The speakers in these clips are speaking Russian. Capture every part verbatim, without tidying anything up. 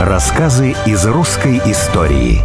Рассказы из русской истории.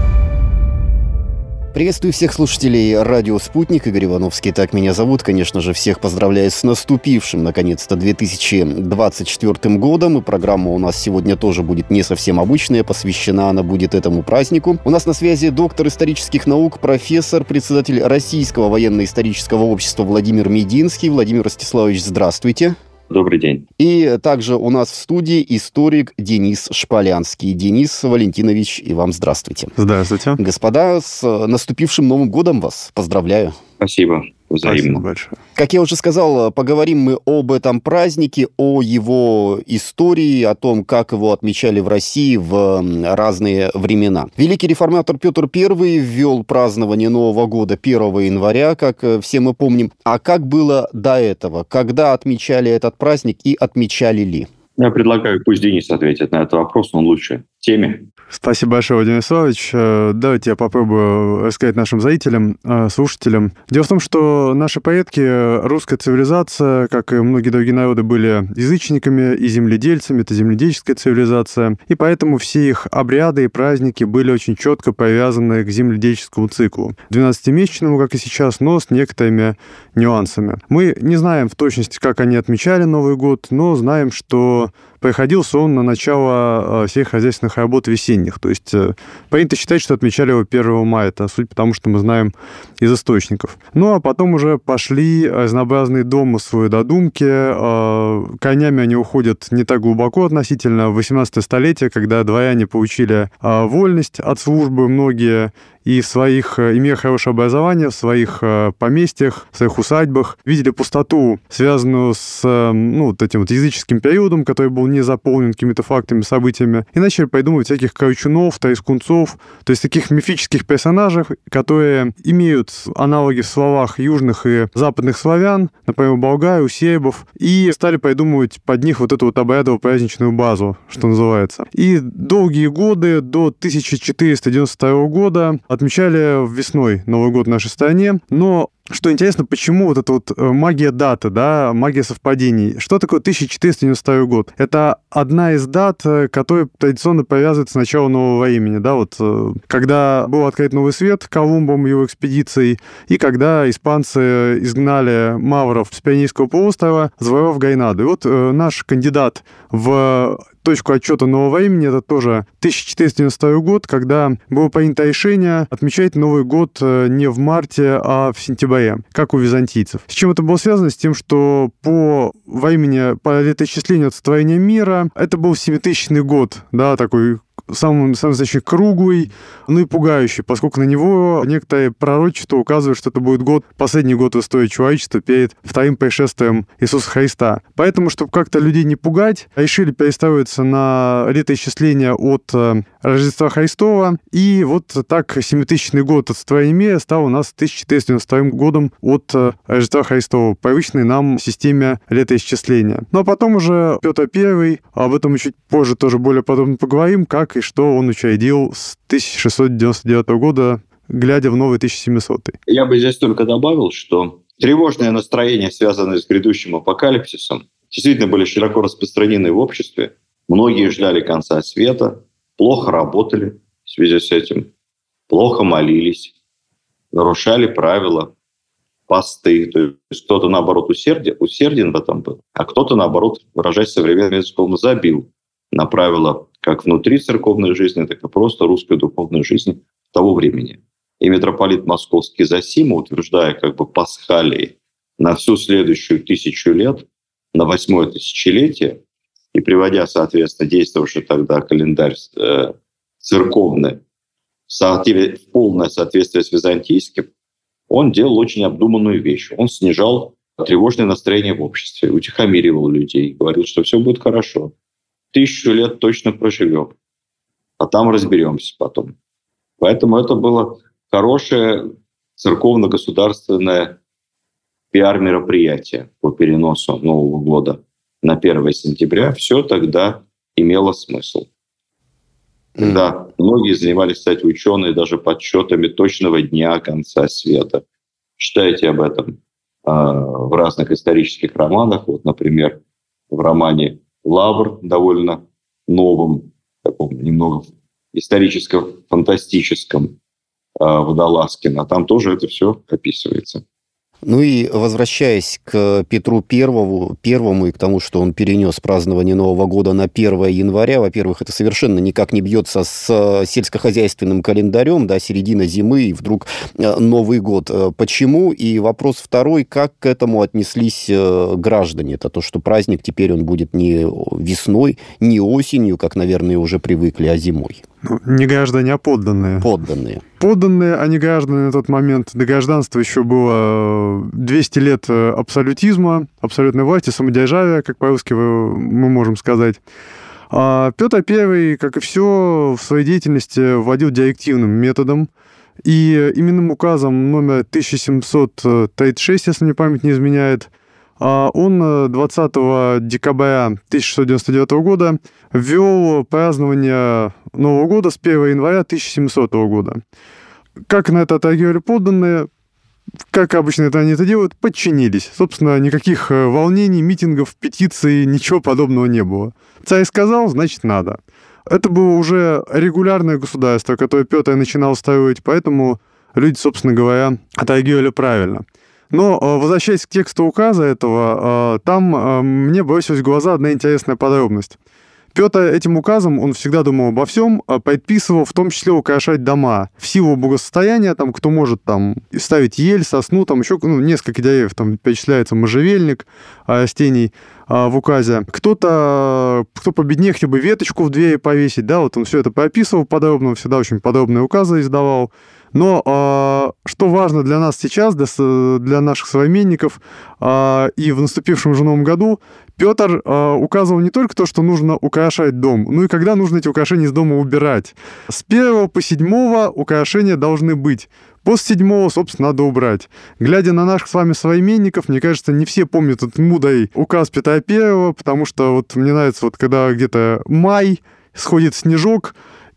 Приветствую всех слушателей радио «Спутник». Игорь Ивановский, так меня зовут. Конечно же, всех поздравляю с наступившим, наконец-то, две тысячи двадцать четвёртым годом. И программа у нас сегодня тоже будет не совсем обычная, посвящена она будет этому празднику. У нас на связи доктор исторических наук, профессор, председатель Российского военно-исторического общества Владимир Мединский. Владимир Ростиславович, здравствуйте. Добрый день. И также у нас в студии историк Денис Шполянский. Денис Валентинович, и вам здравствуйте. Здравствуйте. Господа, с наступившим Новым годом вас поздравляю. Спасибо. Взаимно. Спасибо большое. Как я уже сказал, поговорим мы об этом празднике, о его истории, о том, как его отмечали в России в разные времена. Великий реформатор Петр Первый ввел празднование Нового года первого января, как все мы помним. А как было до этого? Когда отмечали этот праздник и отмечали ли? Я предлагаю, пусть Денис ответит на этот вопрос, он лучше в теме. Спасибо большое, Владимир Вячеславович. Давайте я попробую рассказать нашим зрителям, слушателям. Дело в том, что наши предки, русская цивилизация, как и многие другие народы, были язычниками и земледельцами, это земледельческая цивилизация, и поэтому все их обряды и праздники были очень четко привязаны к земледельческому циклу. двенадцатимесячному, как и сейчас, но с некоторыми нюансами. Мы не знаем в точности, как они отмечали Новый год, но знаем, что приходился он на начало всех хозяйственных работ весенних. То есть принято считать, что отмечали его первого мая. Это суть потому, что мы знаем из источников. Ну, а потом уже пошли разнообразные домыслы, додумки. Корнями они уходят не так глубоко относительно. В восемнадцатое столетие, когда дворяне получили вольность от службы, многие и в своих, имея хорошее образование, в своих поместьях, в своих усадьбах, видели пустоту, связанную с ну, вот этим вот языческим периодом, который был не заполнен какими-то фактами, событиями, и начали придумывать всяких корчунов, трескунцов, то есть таких мифических персонажей, которые имеют аналоги в словах южных и западных славян, например, у болгар, у сербов, и стали придумывать под них вот эту вот обрядово-праздничную базу, что называется. И долгие годы, до тысяча четыреста девяносто второго года, отмечали весной Новый год в нашей стране, но что интересно, почему вот эта вот магия даты, да, магия совпадений. Что такое тысяча четыреста девяносто второй год? Это одна из дат, которая традиционно повязывается с началом нового времени, да, вот когда был открыт Новый Свет Колумбом, его экспедицией, и когда испанцы изгнали мавров с Пиренейского полуострова, завоевав Гайнаду. И вот наш кандидат в точку отчета нового времени, это тоже тысяча четыреста девяносто второй год, когда было принято решение отмечать Новый год не в марте, а в сентябре, как у византийцев. С чем это было связано? С тем, что по времени, по летоисчислению от сотворения мира, это был семитысячный год, да, такой самый, самый значит, круглый, ну и пугающий, поскольку на него некоторые пророчества указывают, что это будет год, последний год в истории человечества перед вторым пришествием Иисуса Христа. Поэтому, чтобы как-то людей не пугать, решили перестраиваться на летоисчисление от Рождества Христова, и вот так семитысячный год от сотворения мира стал у нас тысяча четыреста девяносто вторым годом от Рождества Христова, привычной нам системе летоисчисления. Ну а потом уже Петр Первый, об этом мы чуть позже тоже более подробно поговорим, как и что он учредил с тысяча шестьсот девяносто девятого года, глядя в новый тысяча семисотый. Я бы здесь только добавил, что тревожное настроение, связанное с грядущим апокалипсисом, действительно были широко распространены в обществе. Многие ждали конца света, плохо работали в связи с этим, плохо молились, нарушали правила, посты. То есть кто-то, наоборот, усерден, усерден в этом был, а кто-то, наоборот, выражаясь современным языком, забил на правила как внутри церковной жизни, так и просто русской духовной жизни того времени. И митрополит Московский Зосима, утверждая как бы пасхалии на всю следующую тысячу лет, на восьмое тысячелетие, и приводя, соответственно, действовавший тогда календарь э, церковный в полное соответствие с византийским, он делал очень обдуманную вещь. Он снижал тревожное настроение в обществе, утихомиривал людей, говорил, что все будет хорошо. Тысячу лет точно проживем, а там разберемся потом. Поэтому это было хорошее церковно-государственное пиар-мероприятие по переносу Нового года на первое сентября. Все тогда имело смысл. Да, многие занимались, кстати, ученые даже подсчетами точного дня конца света. Читайте об этом э, в разных исторических романах. Вот, например, в романе «Лавр», довольно новом, таком немного историческо-фантастическом э, Водолазкина. Там тоже это все описывается. Ну и возвращаясь к Петру Первому, Первому и к тому, что он перенес празднование Нового года на первое января, во-первых, это совершенно никак не бьется с сельскохозяйственным календарем, да, середина зимы и вдруг Новый год. Почему? И вопрос второй, как к этому отнеслись граждане? Это то, что праздник теперь он будет не весной, не осенью, как, наверное, уже привыкли, а зимой. Ну, не граждане, а подданные. Подданные. Подданные, а не граждане на тот момент. До гражданства еще было двести лет абсолютизма, абсолютной власти, самодержавия, как по-русски мы можем сказать. А Петр Первый, как и все, в своей деятельности вводил директивным методом. И именным указом номер тысяча семьсот тридцать шесть, если мне память не изменяет, он двадцатого декабря тысяча шестьсот девяносто девятого года ввел празднование Нового года с первого января тысяча семисотого года. Как на это отреагировали подданные? Как обычно это они это делают? Подчинились. Собственно, никаких волнений, митингов, петиций, ничего подобного не было. Царь сказал, значит, надо. Это было уже регулярное государство, которое Петр начинал строить, поэтому люди, собственно говоря, отреагировали правильно. Но, возвращаясь к тексту указа этого, там мне бросилась в глаза одна интересная подробность. Петр этим указом, он всегда думал обо всем, предписывал в том числе украшать дома. В силу благосостояния, там, кто может там ставить ель, сосну, там еще ну, несколько деревьев, там перечисляется можжевельник растений в указе. Кто-то, кто победнее, хотя бы веточку в двери повесить, да, вот он все это прописывал подробно, он всегда очень подробные указы издавал. Но э, что важно для нас сейчас, для, для наших современников, э, и в наступившем же новом году, Петр э, указывал не только то, что нужно украшать дом, но и когда нужно эти украшения из дома убирать. С первого по седьмого украшения должны быть. После седьмого, собственно, надо убрать. Глядя на наших с вами современников, мне кажется, не все помнят этот мудрый указ Петра Первого, потому что вот мне нравится, вот когда где-то май, сходит снежок,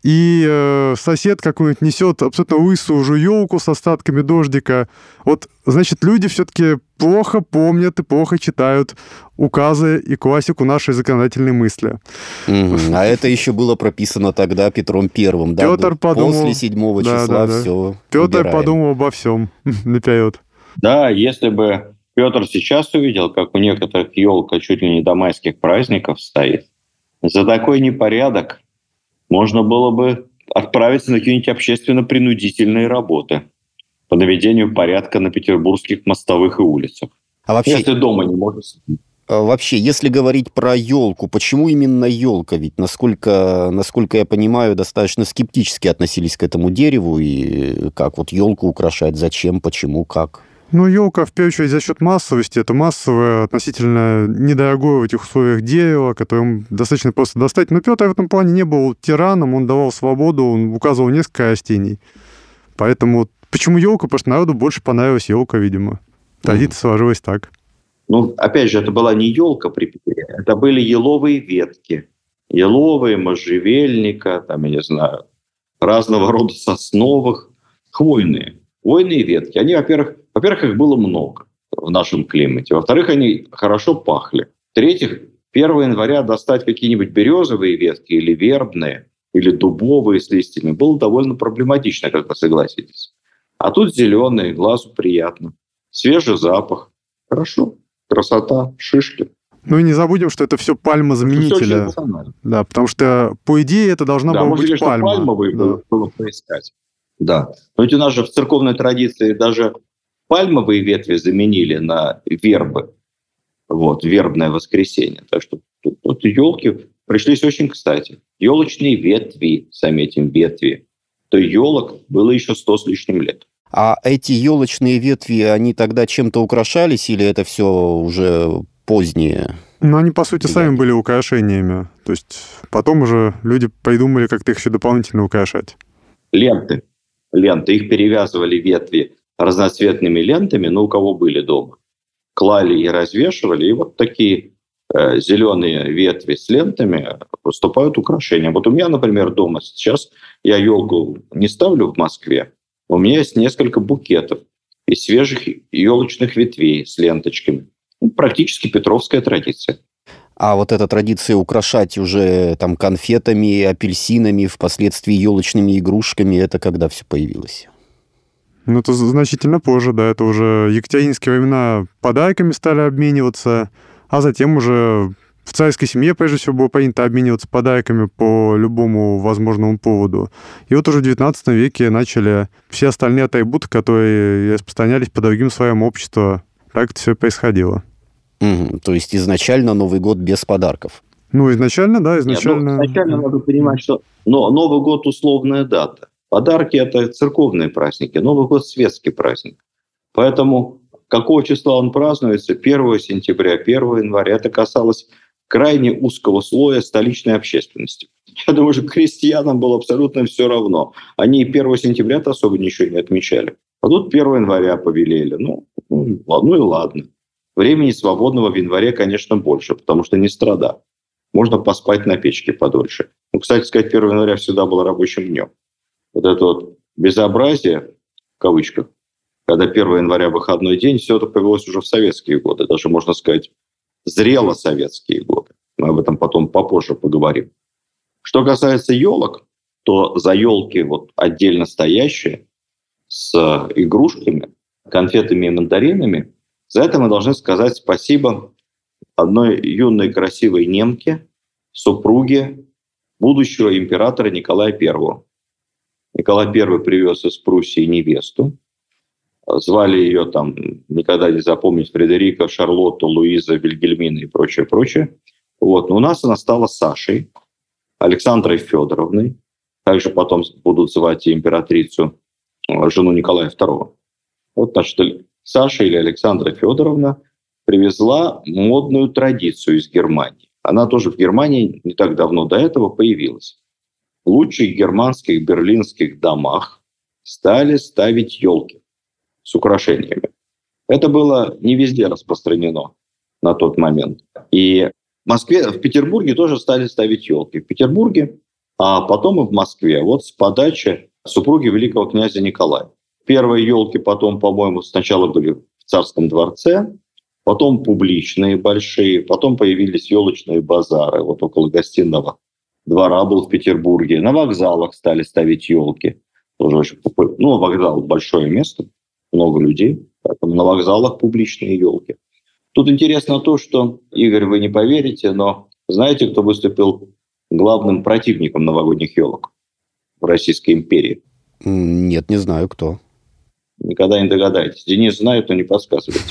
и э, сосед какой-нибудь несет абсолютно лысую уже елку с остатками дождика. Вот, значит, люди все-таки плохо помнят и плохо читают указы и классику нашей законодательной мысли. Mm-hmm. А это еще было прописано тогда Петром Первым, да? Петр подумал... После седьмого да, числа да, да. все Петр убираем. подумал обо всем наперед. Да, если бы Петр сейчас увидел, как у некоторых елка чуть ли не до майских праздников стоит, за такой непорядок можно было бы отправиться на какие-нибудь общественно-принудительные работы по наведению порядка на петербургских мостовых и улицах. А вообще, если дома не можно сидеть. Вообще, если говорить про елку, почему именно елка? Ведь, насколько, насколько я понимаю, достаточно скептически относились к этому дереву. И как вот елку украшать, зачем, почему, как? Ну, елка, в первую очередь, за счет массовости. Это массовое, относительно недорогое в этих условиях дерево, которое достаточно просто достать. Но Петр в этом плане не был тираном, он давал свободу, он указывал несколько растений. Поэтому почему елка? Потому что народу больше понравилась елка, видимо. Традиция mm-hmm. сложилась так. Ну, опять же, это была не елка при Петре, это были еловые ветки. Еловые, можжевельника, там, я не знаю, разного рода сосновых, хвойные. Хвойные ветки. Они, во-первых, во-первых, их было много в нашем климате. Во-вторых, они хорошо пахли. В-третьих, первого января достать какие-нибудь березовые ветки или вербные, или дубовые с листьями было довольно проблематично, как вы согласитесь. А тут зеленые, глазу приятно. Свежий запах. Хорошо. Красота, шишки. Ну и не забудем, что это все пальмозаменители. Да, потому что, по идее, это должна да, была быть сказать, пальма. Что пальмовые да. было, было поискать. Да. Но ведь у нас же в церковной традиции даже пальмовые ветви заменили на вербы. Вот, вербное воскресенье. Так что тут, тут елки пришлись очень кстати. Елочные ветви, заметим, ветви. То елок было еще сто с лишним лет. А эти елочные ветви, они тогда чем-то украшались или это все уже позднее? Ну, они, по сути, сами были украшениями. То есть потом уже люди придумали как-то их еще дополнительно украшать. Ленты. Ленты. Их перевязывали ветви разноцветными лентами, но у кого были дома. Клали и развешивали, и вот такие э, зеленые ветви с лентами выступают украшением. Вот у меня, например, дома сейчас, я елку не ставлю в Москве, у меня есть несколько букетов из свежих елочных ветвей с ленточками. Ну, практически петровская традиция. А вот эта традиция украшать уже там конфетами, апельсинами, впоследствии елочными игрушками, это когда все появилось? Ну, это значительно позже, да, это уже екатерининские времена подарками стали обмениваться, а затем уже в царской семье, прежде всего, было принято обмениваться подарками по любому возможному поводу. И вот уже в девятнадцатом веке начали все остальные атрибуты, которые распространялись по другим слоям общества. Так это все происходило. Угу. То есть изначально Новый год без подарков? Ну, изначально, да, изначально. Нет, ну, изначально надо понимать, что но Новый год – условная дата. Подарки – это церковные праздники, Новый год – светский праздник. Поэтому какого числа он празднуется? первого сентября, первого января. Это касалось крайне узкого слоя столичной общественности. Я думаю, что крестьянам было абсолютно все равно. Они первого сентября-то особо ничего не отмечали. А тут первого января повелели. Ну, ну, ну и ладно. Времени свободного в январе, конечно, больше, потому что не страда. Можно поспать на печке подольше. Ну, кстати сказать, первого января всегда было рабочим днем. Вот это вот безобразие, в кавычках, когда первого января выходной день, все это появилось уже в советские годы. Даже, можно сказать, зрело советские годы. Мы об этом потом попозже поговорим. Что касается елок, то за елки вот отдельно стоящие, с игрушками, конфетами и мандаринами, за это мы должны сказать спасибо одной юной красивой немке, супруге будущего императора Николая Первого. Николай Первый привез из Пруссии невесту. Звали ее там, никогда не запомнить, Фредерика, Шарлотта, Луиза, Вильгельмина и прочее, прочее. Вот. Но у нас она стала Сашей, Александрой Федоровной. Также потом будут звать и императрицу, жену Николая Второго. Вот значит, Саша или Александра Федоровна привезла модную традицию из Германии. Она тоже в Германии не так давно до этого появилась. В лучших германских берлинских домах стали ставить елки с украшениями. Это было не везде распространено на тот момент. И в Москве, в Петербурге тоже стали ставить елки. В Петербурге, а потом и в Москве. Вот с подачи супруги великого князя Николая. Первые елки потом, по-моему, сначала были в Царском дворце, потом публичные большие, потом появились елочные базары. Вот около Гостиного двора был в Петербурге. На вокзалах стали ставить елки. Тоже очень популярно. Ну, вокзал – большое место, много людей, поэтому на вокзалах публичные елки. Тут интересно то, что, Игорь, вы не поверите, но знаете, кто выступил главным противником новогодних елок в Российской империи? Нет, не знаю, кто. Никогда не догадаетесь. Денис знает, но не подсказывайте.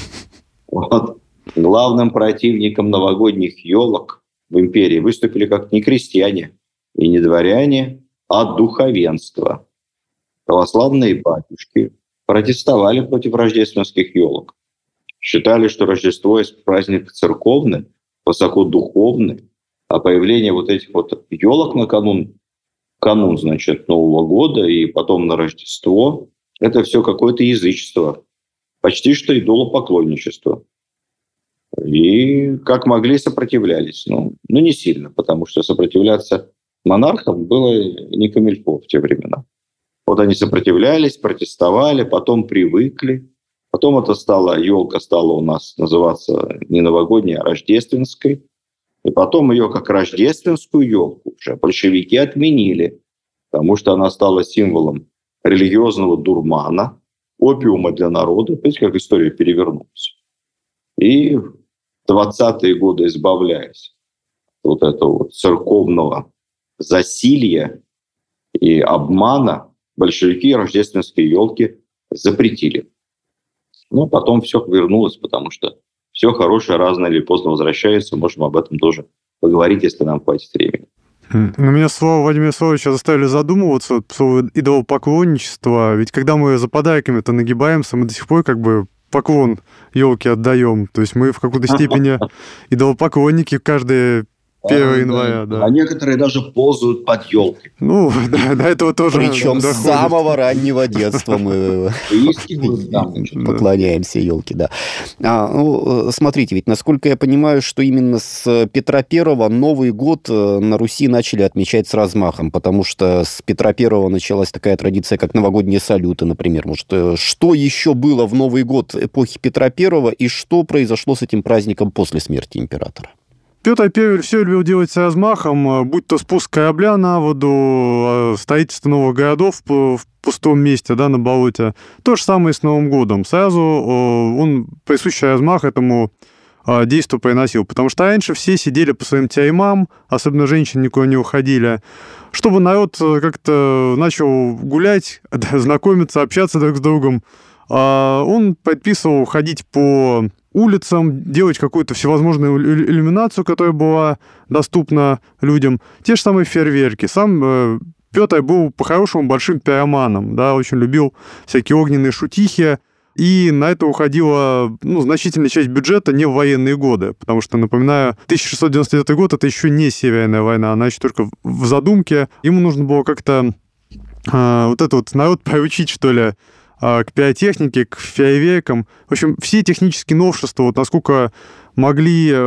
Вот. Главным противником новогодних елок в империи выступили как не крестьяне и не дворяне, а духовенство. Православные батюшки протестовали против рождественских елок. Считали, что Рождество – праздник церковный, высокодуховный, а появление вот этих вот елок на канун, канун, значит, Нового года и потом на Рождество – это все какое-то язычество, почти что идолопоклонничество. И как могли сопротивлялись. Ну, ну, не сильно, потому что сопротивляться монархам было не камильфо в те времена. Вот они сопротивлялись, протестовали, потом привыкли. Потом это стало, елка стала у нас называться не новогодней, а рождественской. И потом ее как рождественскую елку уже большевики отменили, потому что она стала символом религиозного дурмана, опиума для народа. Видите, как история перевернулась. И в двадцатые годы, избавляясь от вот этого вот церковного засилья и обмана, большевики рождественские елки запретили. Но потом все вернулось, потому что все хорошее рано или поздно возвращается. Можем об этом тоже поговорить, если нам хватит времени. Ну, меня слова Владимира Славовича заставили задумываться. Слово идолопоклонничество. Ведь когда мы за подарками-то нагибаемся, мы до сих пор как бы поклон елке отдаем. То есть мы в какой-то степени идолопоклонники каждое первого января, да. А некоторые даже ползают под елкой. Ну, да, до этого тоже Причем с самого раннего детства мы поклоняемся елке, да. А, ну, смотрите, ведь насколько я понимаю, что именно с Петра Первого Новый год на Руси начали отмечать с размахом, потому что с Петра Первого началась такая традиция, как новогодние салюты, например. Может, что еще было в Новый год эпохи Петра Первого и что произошло с этим праздником после смерти императора? Петр Первый все любил делать с размахом, будь то спуск корабля на воду, строительство новых городов в пустом месте, да, на болоте. То же самое и с Новым годом. Сразу он присущий размах этому действию приносил. Потому что раньше все сидели по своим теремам, особенно женщины никуда не уходили, чтобы народ как-то начал гулять, знакомиться, общаться друг с другом. Он предписывал ходить по улицам, делать какую-то всевозможную иллюминацию, которая была доступна людям. Те же самые фейерверки. Сам Петр был по-хорошему большим пироманом, да, очень любил всякие огненные шутихи, и на это уходила, ну, значительная часть бюджета не в военные годы, потому что, напоминаю, тысяча шестьсот девяносто девятый год — это еще не Северная война, она еще только в задумке. Ему нужно было как-то э, вот этот вот народ приучить, что ли, к пиротехнике, к фейерверкам. В общем, все технические новшества, вот насколько могли э,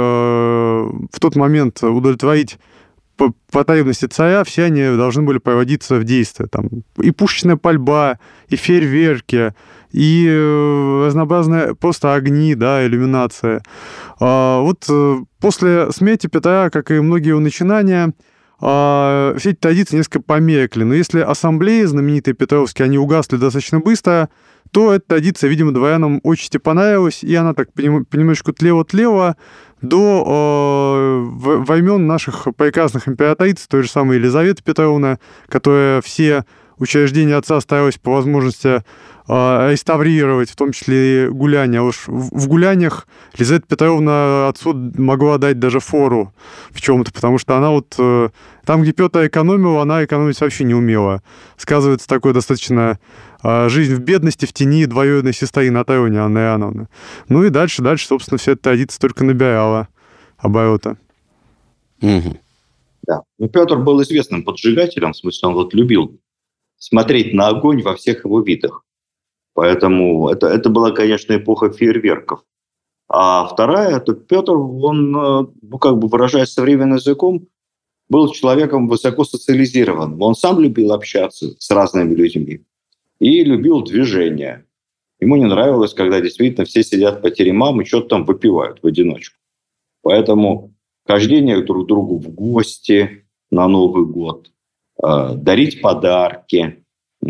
в тот момент удовлетворить потребности царя, все они должны были проводиться в действие. Там и пушечная пальба, и фейерверки, и э, разнообразные просто огни, да, иллюминация. А, вот э, после смерти Петра, как и многие его начинания, все эти традиции несколько померкли. Но если ассамблеи знаменитые петровские, они угасли достаточно быстро, то эта традиция, видимо, дворянам очень понравилась, и она так понемножку тлела-тлела до э, времен наших прекрасных императриц, той же самой Елизаветы Петровны, которая все учреждения отца старалась по возможности э, реставрировать, в том числе и гуляния. А уж в, в гуляниях Елизавета Петровна отцу могла дать даже фору в чем-то, потому что она вот э, там, где Петр экономил, она экономить вообще не умела. Сказывается такое достаточно э, жизнь в бедности, в тени двоюродной сестры на троне Анны Иоанновны. Ну и дальше, дальше, собственно, вся эта традиция только набирала оборота. Угу. Да. Ну, Петр был известным поджигателем, в смысле, он вот любил смотреть на огонь во всех его видах. Поэтому это, это была, конечно, эпоха фейерверков. А вторая, это Петр, он, ну, как бы выражаясь современным языком, был человеком высоко социализированным. Он сам любил общаться с разными людьми и любил движение. Ему не нравилось, когда действительно все сидят по теремам и что-то там выпивают в одиночку. Поэтому хождение друг к другу в гости на Новый год, дарить подарки,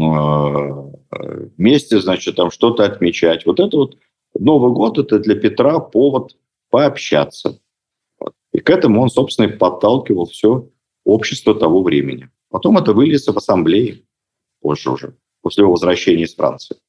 вместе, значит, там что-то отмечать. Вот это вот Новый год – это для Петра повод пообщаться. И к этому он, собственно, и подталкивал все общество того времени. Потом это выльется в ассамблее позже уже, после его возвращения из Франции.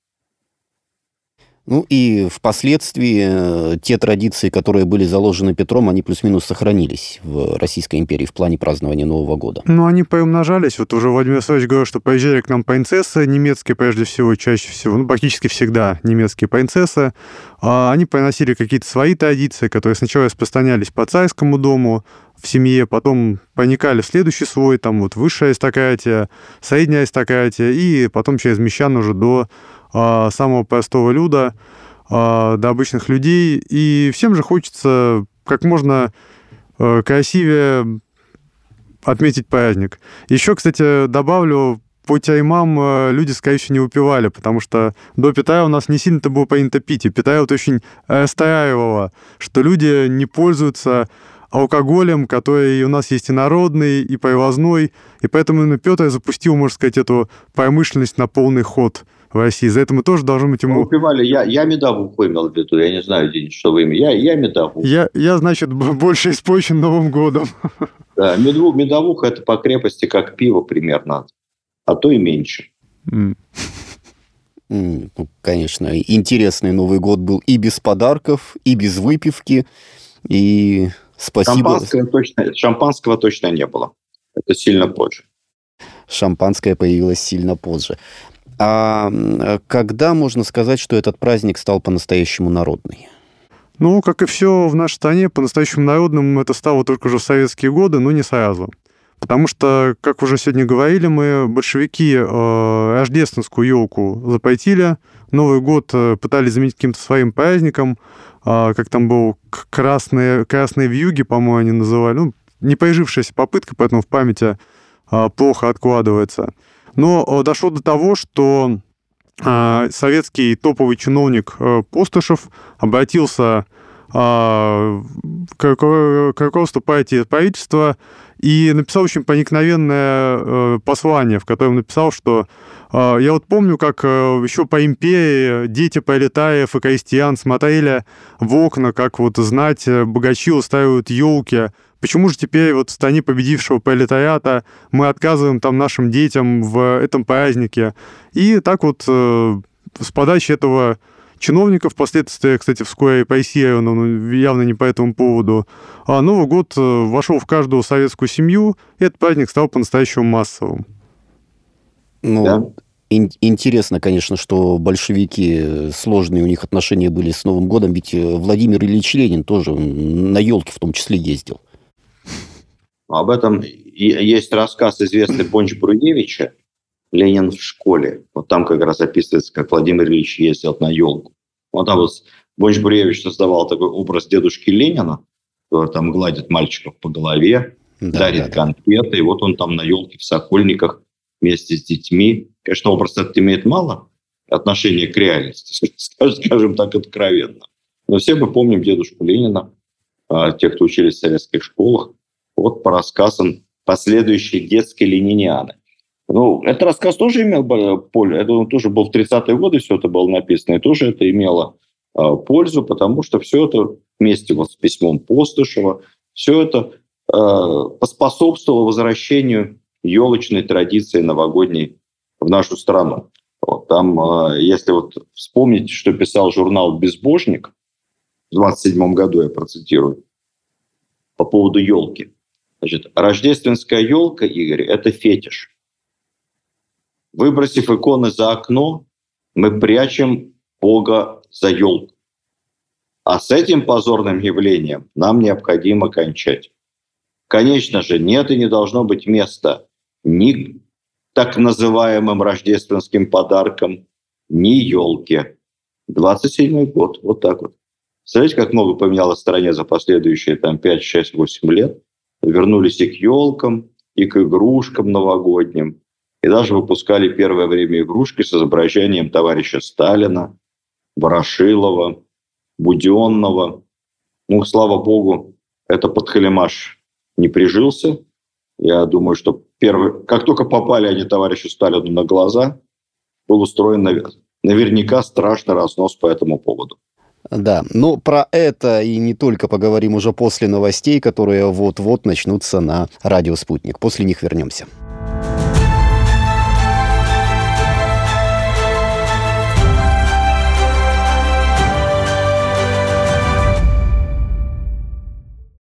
Ну и впоследствии те традиции, которые были заложены Петром, они плюс-минус сохранились в Российской империи в плане празднования Нового года. Ну, они поумножались. Вот уже Владимир Владимирович говорил, что приезжали к нам принцессы немецкие, прежде всего, чаще всего, ну, практически всегда немецкие принцессы. Они приносили какие-то свои традиции, которые сначала распространялись по царскому дому, в семье, потом проникали в следующий слой, там вот высшая аристократия, средняя аристократия, и потом через мещан уже до а, самого простого люда, а, до обычных людей. И всем же хочется как можно а, красивее отметить праздник. Еще, кстати, добавлю, по теремам люди, скорее всего, не выпивали, потому что до Петра у нас не сильно-то было принято пить, и Петра вот очень расстраивало, что люди не пользуются алкоголем, который у нас есть и народный, и привозной, и поэтому именно Петр запустил, можно сказать, эту промышленность на полный ход в России. За это мы тоже должны быть ему... Выпивали, я, я медовуху имел в виду, я не знаю, Денис, что вы имели. Я, я медовуху. Я, я, значит, больше испорчен Новым годом. Да, медовуха, медовуха это по крепости как пиво примерно, а то и меньше. Mm. Mm, ну, конечно, интересный Новый год был и без подарков, и без выпивки, и... Спасибо. Шампанского точно, шампанского точно не было. Это сильно позже. Шампанское появилось сильно позже. А когда можно сказать, что этот праздник стал по-настоящему народный? Ну, как и все в нашей стране, по-настоящему народным это стало только уже в советские годы, но не сразу. Потому что, как уже сегодня говорили мы, большевики э, рождественскую елку запретили, Новый год пытались заменить каким-то своим праздником, э, как там был красные, красные вьюги, по-моему, они называли. Ну, не прижившаяся попытка, поэтому в памяти э, плохо откладывается. Но э, дошло до того, что э, советский топовый чиновник э, Постышев обратился э, к, к, к руководству партии и правительства и написал очень проникновенное э, послание, в котором написал, что э, я вот помню, как э, еще по империи дети пролетариев и крестьян смотрели в окна, как вот знать, богачи устраивают елки. Почему же теперь вот в стране победившего пролетариата мы отказываем там нашим детям в этом празднике? И так вот э, с подачи этого чиновника, впоследствии, кстати, вскоре репрессировано, но явно не по этому поводу, а Новый год вошел в каждую советскую семью, и этот праздник стал по-настоящему массовым. Ну, да. ин- интересно, конечно, что большевики, сложные у них отношения были с Новым годом, ведь Владимир Ильич Ленин тоже на елке в том числе ездил. Об этом есть рассказ известный Бонч-Бруевича «Ленин в школе». Вот там как раз описывается, как Владимир Ильич ездил на елку. Вот там вот Бонч-Бруевич создавал такой образ дедушки Ленина, который там гладит мальчиков по голове, да, дарит да, конфеты. Да. И вот он там на елке в Сокольниках вместе с детьми. Конечно, образ этот имеет мало отношения к реальности, скажем так, откровенно. Но все мы помним дедушку Ленина, тех, кто учились в советских школах, вот по рассказам последующей детской ленинианы. Ну, этот рассказ тоже имел поле, это он тоже был в тридцатые годы, все это было написано, и тоже это имело э, пользу, потому что все это вместе вот с письмом Постышева, все это э, поспособствовало возвращению елочной традиции новогодней в нашу страну. Вот, там, э, если вот вспомнить, что писал журнал «Безбожник», в двадцать седьмом году, я процитирую, по поводу елки. Значит, рождественская елка, Игорь, это фетиш. Выбросив иконы за окно, мы прячем Бога за елку. А с этим позорным явлением нам необходимо кончать. Конечно же, нет и не должно быть места ни так называемым рождественским подаркам, ни елке. двадцать седьмой год, вот так вот. Смотрите, как много поменялось в стране за последующие там, пять, шесть, восемь лет. Вернулись и к елкам, и к игрушкам новогодним. И даже выпускали первое время игрушки с изображением товарища Сталина, Ворошилова, Буденного. Ну, слава богу, этот подхалимаш не прижился. Я думаю, что первый, как только попали они товарищу Сталину на глаза, был устроен наверняка страшный разнос по этому поводу. Да, но про это и не только поговорим уже после новостей, которые вот-вот начнутся на радио «Спутник». После них вернемся.